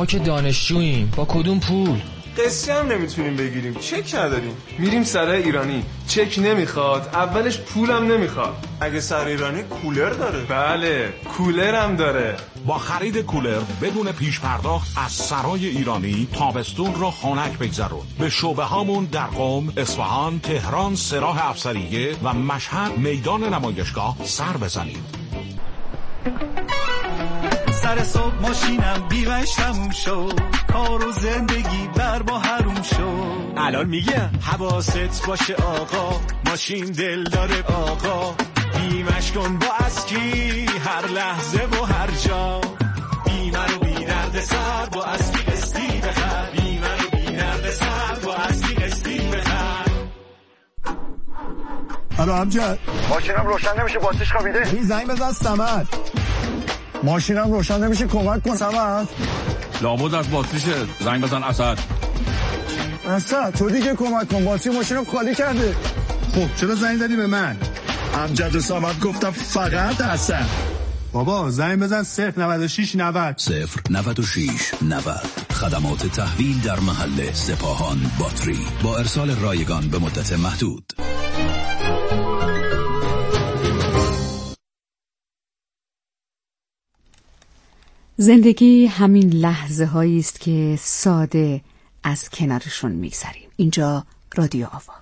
ما که دانشجوییم، با کدوم پول؟ قسطی هم نمیتونیم بگیریم، چک نداریم. میریم سرای ایرانی، چک نمیخواد، اولش پولم نمیخواد. اگه سرای ایرانی کولر داره؟ بله، کولر هم داره. با خرید کولر بدون پیش پرداخت از سرای ایرانی تابستون را خنک بگذرون. به شعبه هامون در قم، اصفهان، تهران، سراح افسریه و مشهد میدان نمایشگاه سر بزنید. سر صبح ماشینم بیمش تموم شد، کار و زندگی بر ما حروم شد. الان میگم حواست باشه آقا، ماشین دل داره آقا. بیمش کن با اسکی هر لحظه و هر جا. بیمه رو بی درد سر با اسکی قسطی بخر. بیمه رو بی درد سر با اسکی قسطی بخر. الو امجد، ماشینم روشن نمیشه، باتریش خوابیده. این زنگ بزن صمد. ماشینم روشن نمیشه، کمک کن صمد. لابد از باتریشه، زنگ بزن اسد. اسد تو دیگه کمک کن، باتری ماشینم خالی کرده. خب چرا زنگ زدی به من؟ امجد و صمد گفتم فقط اسد. بابا زنگ بزن 096 90 096 90. خدمات تحویل در محل سپاهان باتری با ارسال رایگان به مدت محدود. زندگی همین لحظه هایی است که ساده از کنارشون میگذریم. اینجا رادیو آوا.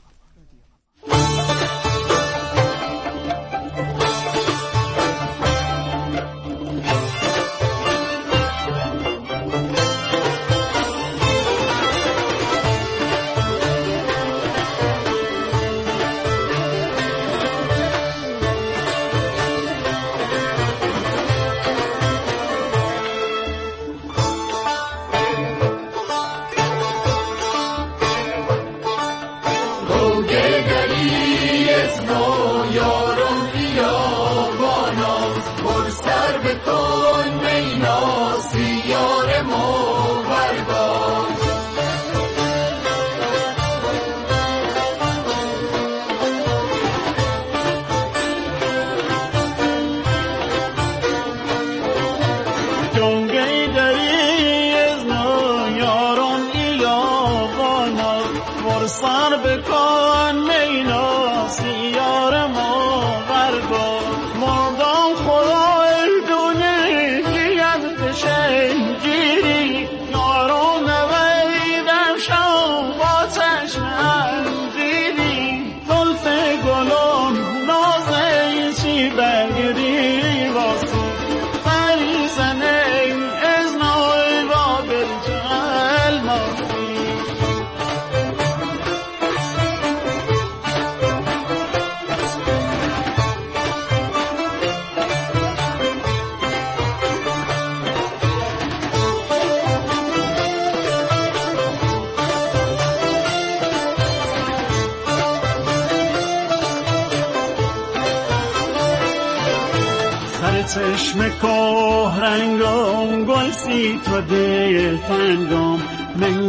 چشم که رنگم گل سی تو دل تنگم من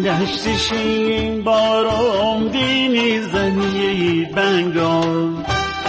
گشتشین بارم دینی زنی بنگم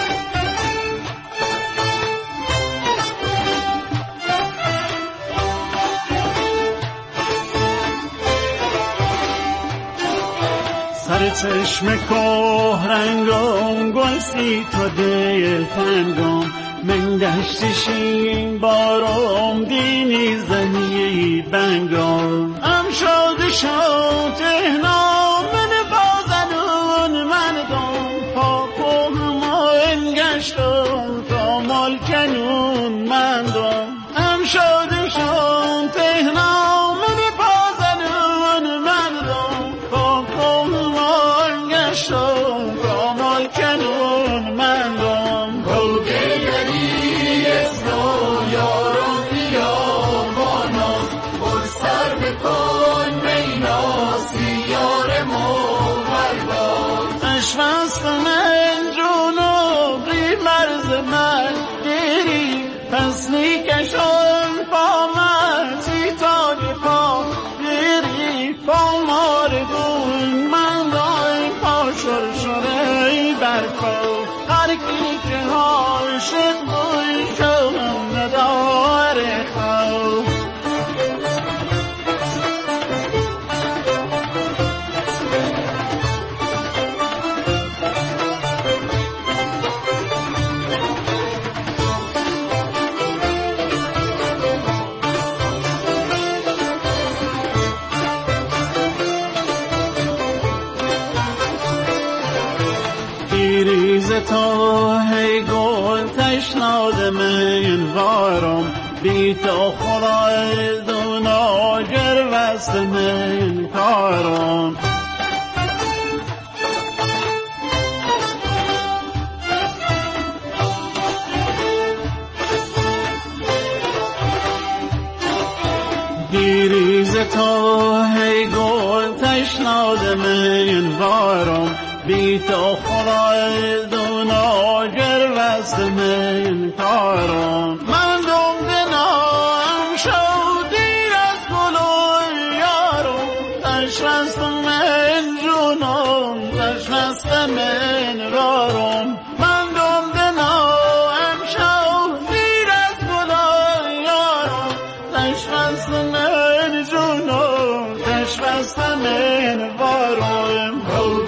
سر چشم که رنگم گل سی تو دل تنگم من گشتشین بارم دینی زنی بنگام ام شد تهنا من بازنون من دم پاکو هماین گشتم تا مالکنون من دم ام شد تهنا من بازنون من دم پاکو هماین گشتم تا مالکنون من دم شوست من جونو بی مرز من دیری پس نیکشون پا من سی تاج پا دیری پا ماردون من دای پا شرشره برپا هر کی که عاشق بوی شوم نداره خواه تو هی گل تشناد من وارم بی تو خدای دونا گر وست من کارم بیریز تو هی گل تشناد من وارم بی تو خدای دونا گر وست من کارم من دوم دنام شو دیر از گلوی یارم تشوست من جونم تشوست من رارم من دوم دنام شو دیر از گلوی یارم تشوست من جونم تشوست من وارم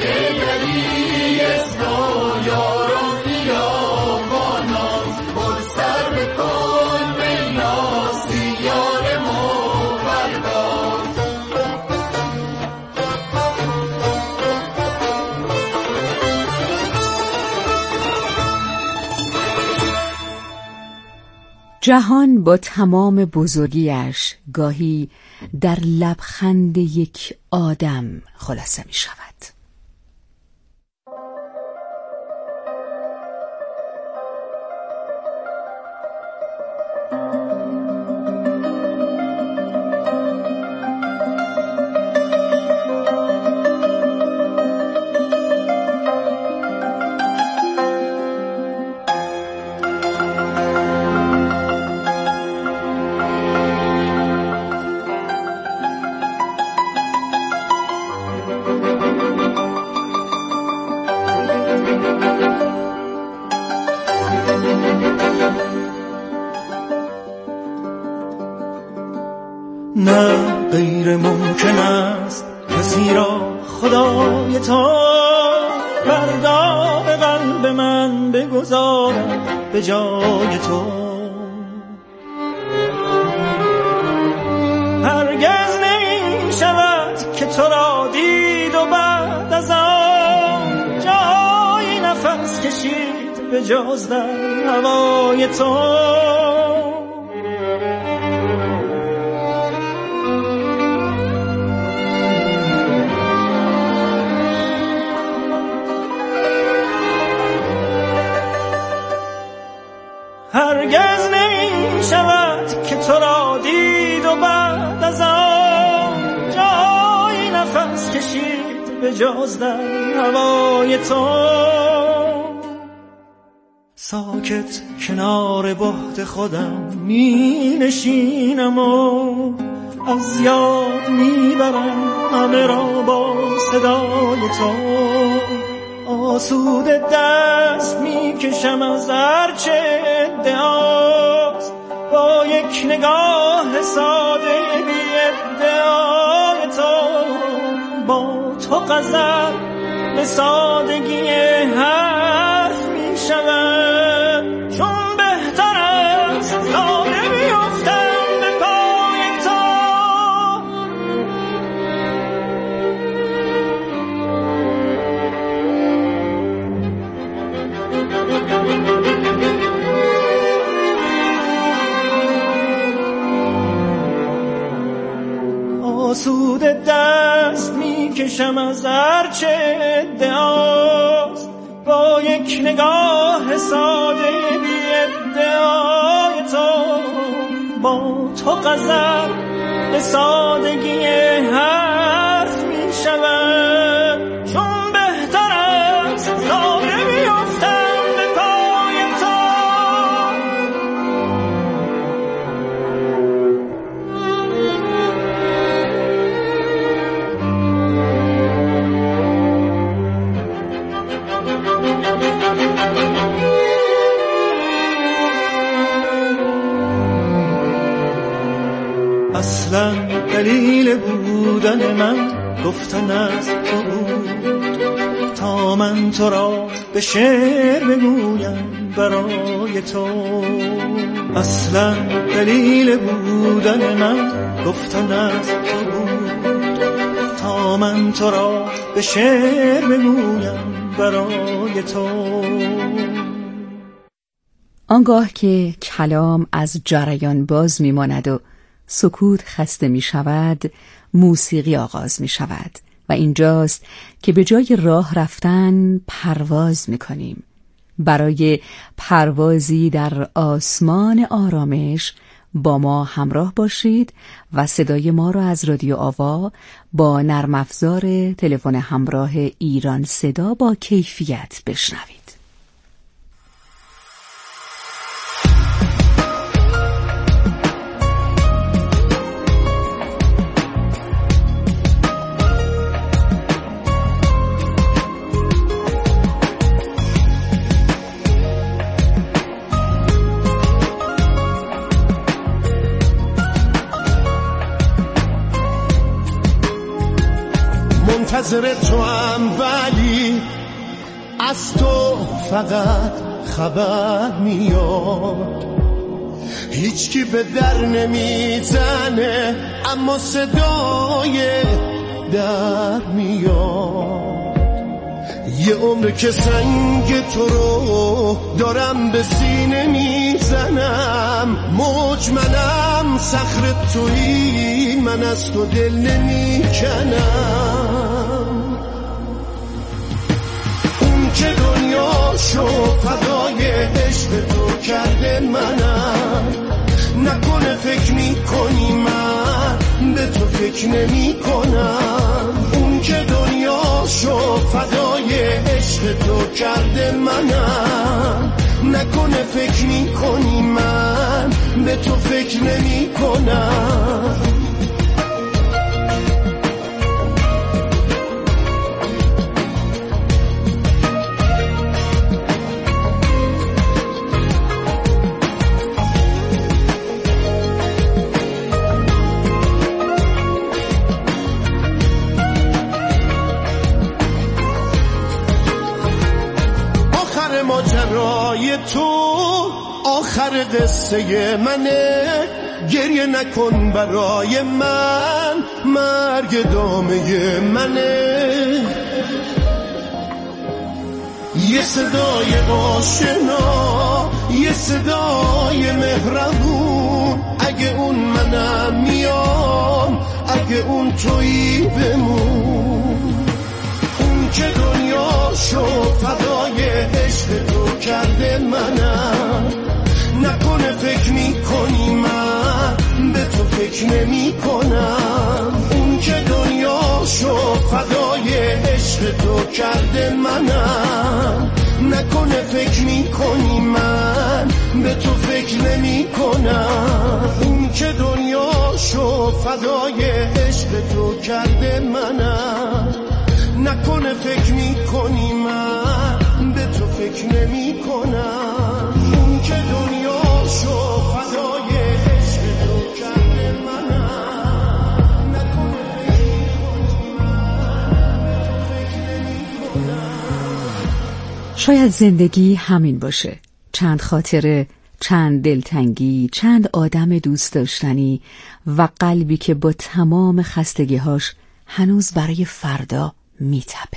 جهان با تمام بزرگیش گاهی در لبخند یک آدم خلاصه می شود. نه غیر ممکن است کسی را خدای تو فردا به قلب من بگذارد به جای تو هرگز نمی شود که تو را دید و بعد از آن جای نفس کشید به جز در هوای تو هرگز نمی شود که تو را دید و بعد از آن جای نفس کشید به جز در هوای تو ساکت کنار بهت خودم می نشینم و از یاد می برم همه را با صدای تو آسوده دست می کشم از هرچه ادعاست با یک نگاه ساده بی ادعای تو با تو غزل به سادگی حرف می شود چون بهتر است ساده بیفتم به پای تو آسوده دست می کشم از هرچه ادعاست با یک نگاه ساده بی ادعای تو با تو غزل به سادگی حرف می شود چون بهتر است ساده بیفتم به پای تو اصلا دلیل بودن من گفتن از تو بود تا من تو را به شعر بگویم برای تو اصلا دلیل بودن من گفتن از تو بود تا من تو را به شعر بگویم برای تو. آنگاه که کلام از جریان باز می‌ماند و سکوت خسته می‌شود، موسیقی آغاز می‌شود و اینجاست که به جای راه رفتن پرواز می‌کنیم. برای پروازی در آسمان آرامش با ما همراه باشید و صدای ما را از رادیو آوا با نرم افزار تلفن همراه ایران صدا با کیفیت بشنوید. منتظر تو هم ولی از تو فقط خبر میاد، هیچکی به در نمیزنه اما صدای در میاد. یه عمر که سنگ تو رو دارم به سینه میزنم، مجملم صخره تویی، من از تو دل نمیکنم. اون که دنیاشو فدای عشق تو کرده منم، نکنه فکر میکنی من به تو فکر نمی کنم. اون که دنیاشو فدای عشق تو کرده منم، نکنه فکر میکنی من به تو فکر نمی کنم. ماجرای تو آخر قصه منه، گریه نکن برای من، مرگ دامه منه. یه صدای آشنا، یه صدای مهربون، اگه اون منم میام، اگه اون تویی بمون. اون که دنیاشو فدای عشق تو کرده منم، نکنه فکر میکنی من به تو فکر نمی کنم. اون که دنیاشو فدای عشق تو کرده منم، نکنه فکر میکنی من به تو فکر نمی کنم. اون که دنیاشو فدای عشق تو کرده منم، نکنه فکر میکنی من به تو فکر نمی کنم. اون که دنیاشو فدای عشق تو کرده منم، نکنه فکر میکنی من به تو فکر نمی کنم. شاید زندگی همین باشه، چند خاطره، چند دلتنگی، چند آدم دوست داشتنی و قلبی که با تمام خستگیهاش هنوز برای فردا میتپه.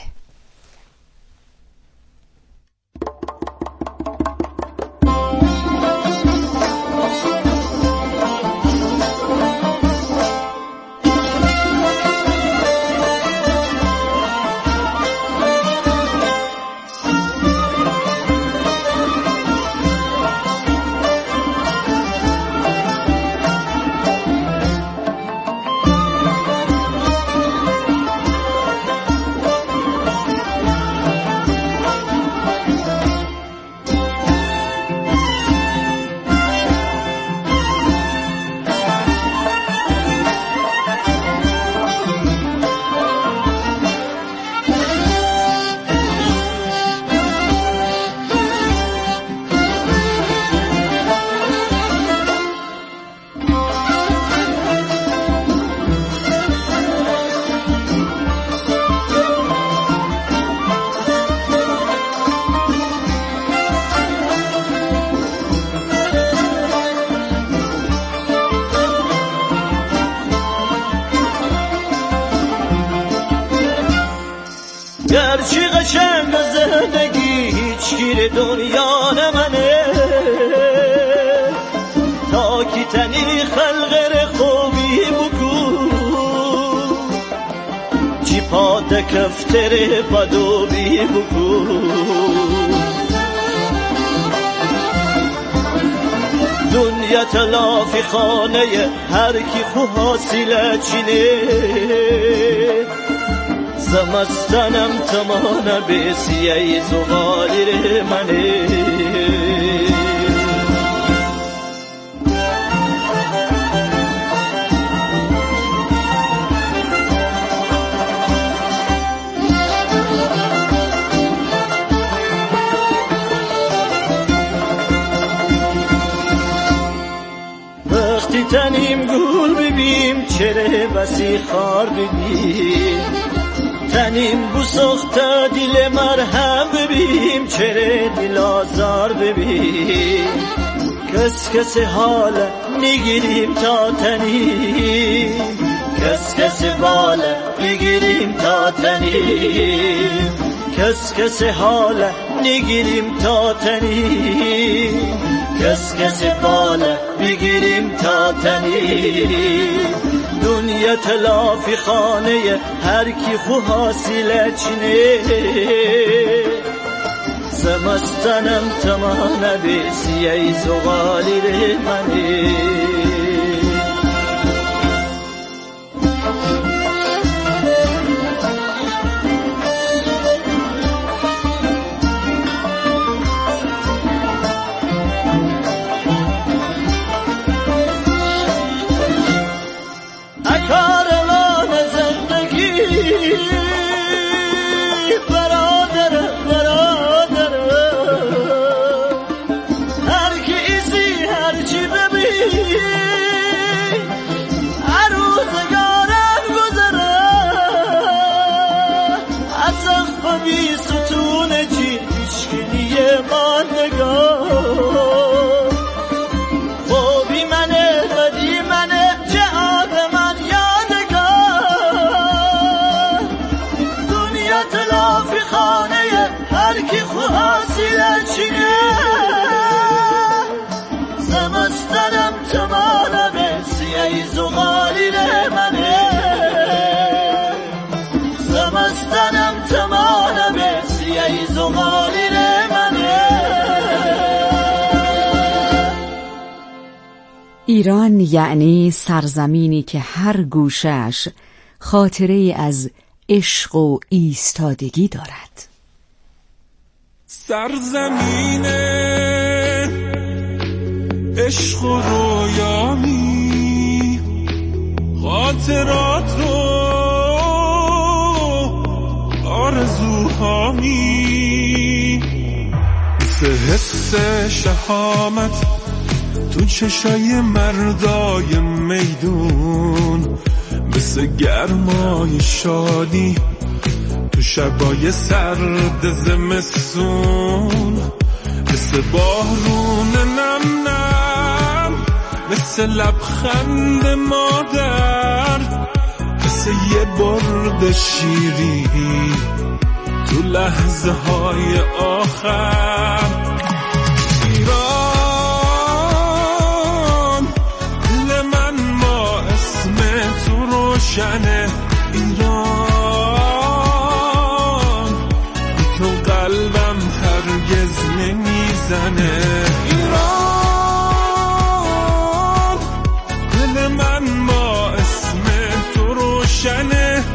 گرچه قشنگ و هیچگیر دنیا نمنه تا کی تنی خلق خوبی بکو چی پاد کفتر بدوبی بکو دنیا تلافی خانه هر کی خو حاصله چینه زمستانم تمانه بسیه زغالی منه وقتی تنیم گل ببیم چره بسی خار ببیم تنیم بسخته دل مرهم ببیم چره دل آزار ببیم کس حال نگیریم تا تنیم کس حال نگیریم تا تنیم کس حال نگیریم تا تنیم کس حال بگیریم تا تنیم دنیا تلافی خانه هر کی خو حاصله چینه زمستانم تمانه بسیه زغالی منه زمستانم تمانه بسیه زغالی منه زمستانم تمانه بسیه زغالی منه ایران یعنی سرزمینی که هر گوشش خاطره از عشق و ایستادگی دارد. سرزمین عشق و رویامی خاطرات رو آرزوهامی مثل حس شهامت تو چشای مردای میدون مثل گرمای شادی تو شبای سرد زمستون مثل بارون نم نم مثل لبخند مادر مثل یه برد شیری تو لحظه های آخر ایران دل من ما اسم تو روشنه ایران تو قلبم هرگز نمیزنه ایران دل من ما اسم تو روشنه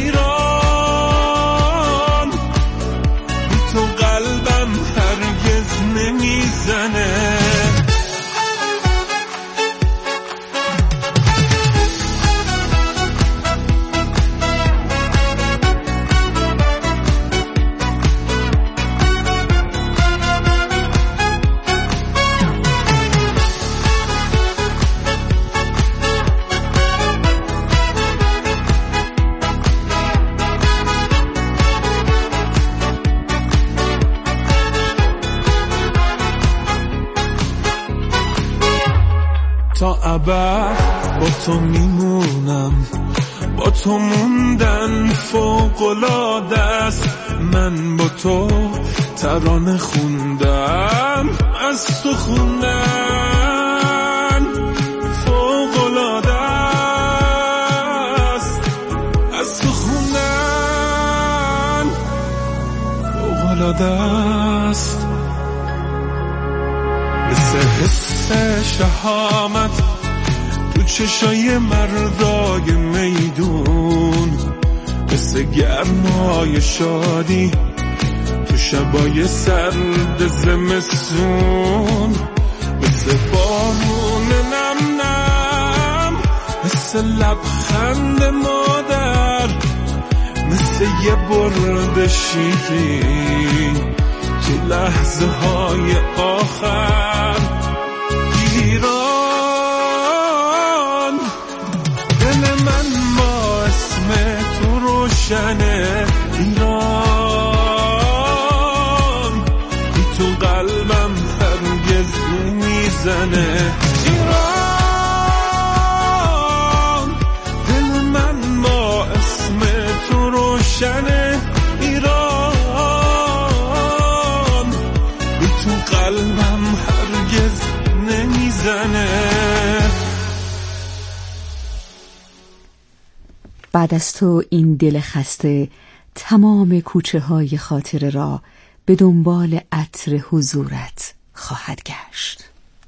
ایران تو قلبم هرگز نمیزنه تا ابد با تو میمونم با تو موندن فوق‌العاده است من با تو ترانه خوندن، از تو خوندن فوق‌العاده است، از تو خوندن فوق‌العاده است. مثل حس شهامت تو چشای مردای میدون، مثل گرمای شادی تو شبای سرد زمستون، مثل بارون نم نم، مثل لبخند مادر، مثل یه برد شیرین تو لحظه های آخر. ایران دل من با اسم تو روشنه، ایران بی تو قلبم هرگز نمیزنه. ایران دل من با اسم تو روشنه، ایران بی تو قلبم هرگز نمیزنه. بعد از تو این دل خسته تمام کوچه های خاطره را به دنبال عطر حضورت خواهد گشت.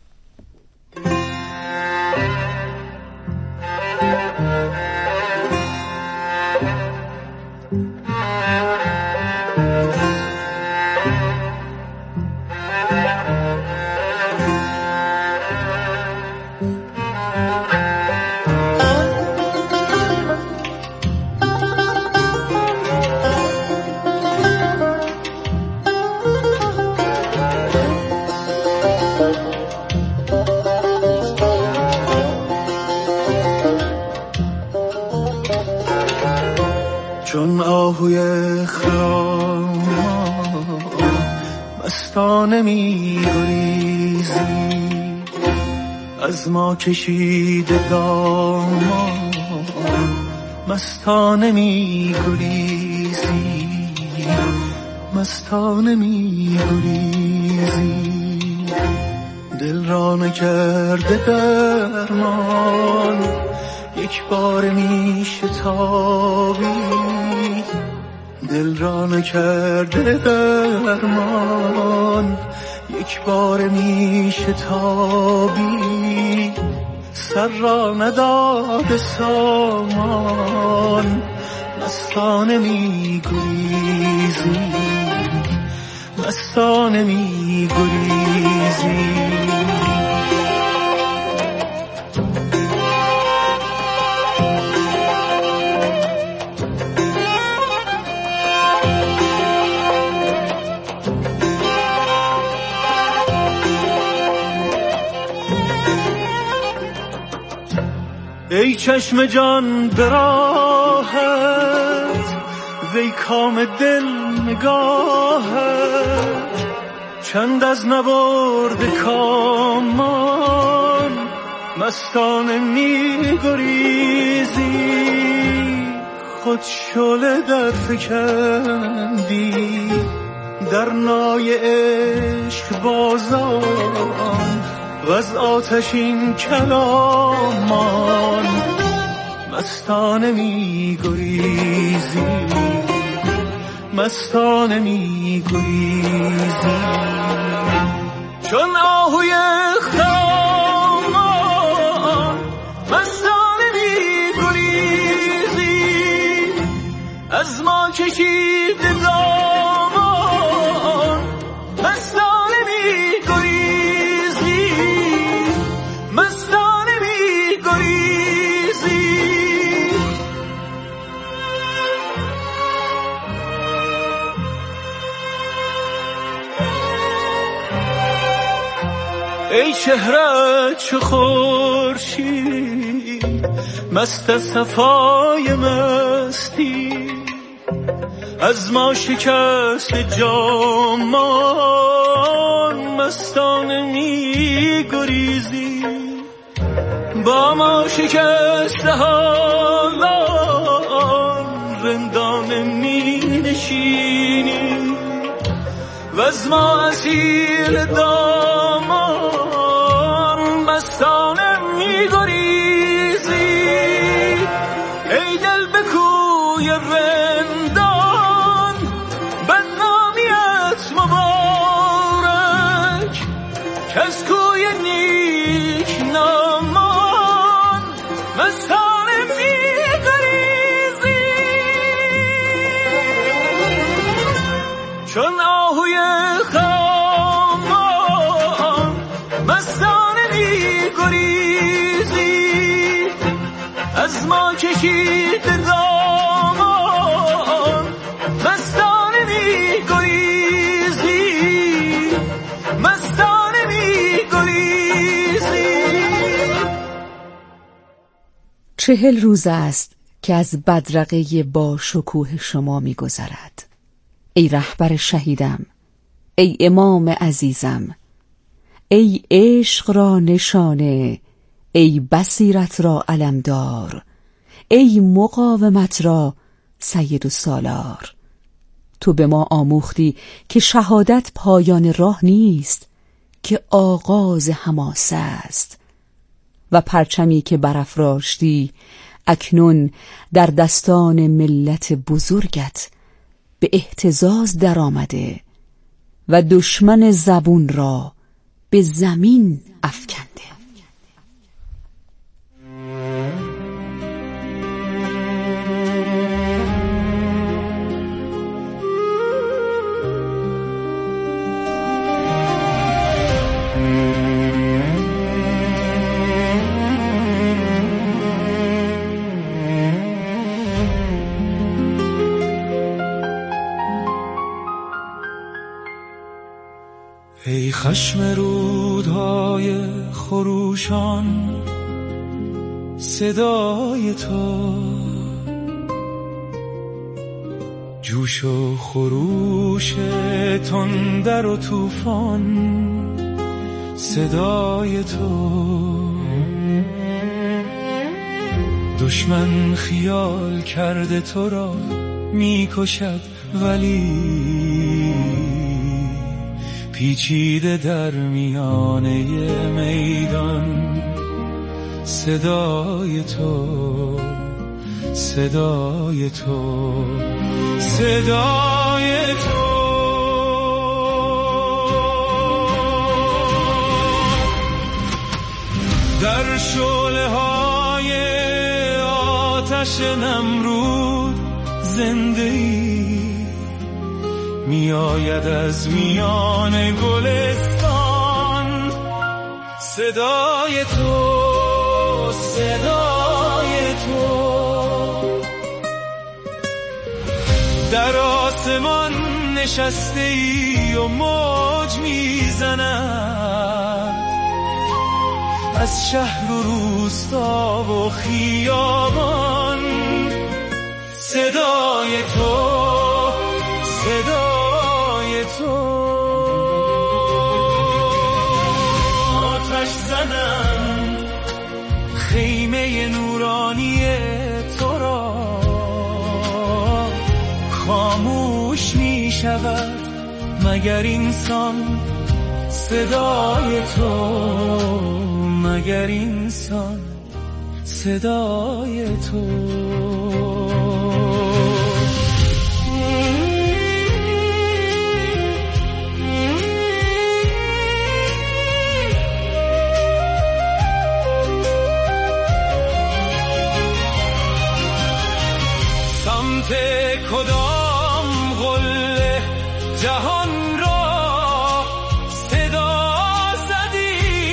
چون آهوی خرام مستانه می گریزی، از ما کشیده دامان مستانه می گریزی، مستانه می گریزی. دل را نکرده درمان، یک بار می شتابی، دل را نکرده درمان، یک بار می شتابی. سر را نداده سامان، مستانه می گریزی، مستانه می گریزی. ای چشم جان به راحت، وی کام دل نگاهت، چند از نبرد کامان مستانه می گریزی. خود شعله در فکندی در نای عشق بازان، و از آتشین کلامان مستانه می گریزی، مستانه می گریزی. چون آهوی خرامان مستانه می گریزی، از ما کشیده دامان مستانه می گریزی، مستانه می گریزی. ای چهره چو خورشید مست صفای مستی، از ما شکست جامان مستانه می گریزی. با ما شکست حالان رندانه می نشینی، و وز ما اسیر دامان مستانه می‌گریزی. ای دل به کوی رندان بدنامیت مبارک، کز کوی نیک نامان مستانه می‌گریزی. چون آهوی خامان مستانه می‌گریزی، از ما کشید دامان مستانه می‌گریزی، مستانه می‌گریزی. 40 روز است که از بدرقه با شکوه شما می‌گذرد. ای رهبر شهیدم، ای امام عزیزم، ای عشق را نشانه، ای بصیرت را علمدار، ای مقاومت را سید و سالار. تو به ما آموختی که شهادت پایان راه نیست، که آغاز حماسه است. و پرچمی که برافراشتی اکنون در دستان ملت بزرگت به اهتزاز در آمده و دشمن زبون را به زمین افکنده. ای خشم رودهای خروشان صدای تو، جوش و خروش تندر و طوفان صدای تو. دشمن خیال کرده تو را میکشد ولی پیچیده در میانه میدان صدای تو، صدای تو، صدای تو. در شعله های آتش نمرود زنده ای می آید از میان گلستان صدای تو، صدای تو. در آسمان نشسته ای و موج میزند از شهر و روستا و خیابان صدای تو، صدای تو. آتش زنم خیمه نورانی تو را، خاموش می شود مگر اینسان صدای تو، مگر اینسان صدای تو. سمت کدام قله جهان را صدا زدی،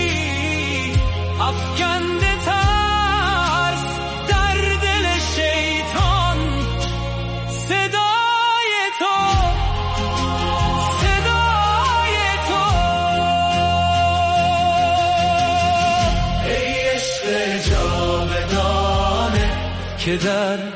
افکنده ترس در دل شیطان صدای تو، صدای تو. ای عشق جاودانه که در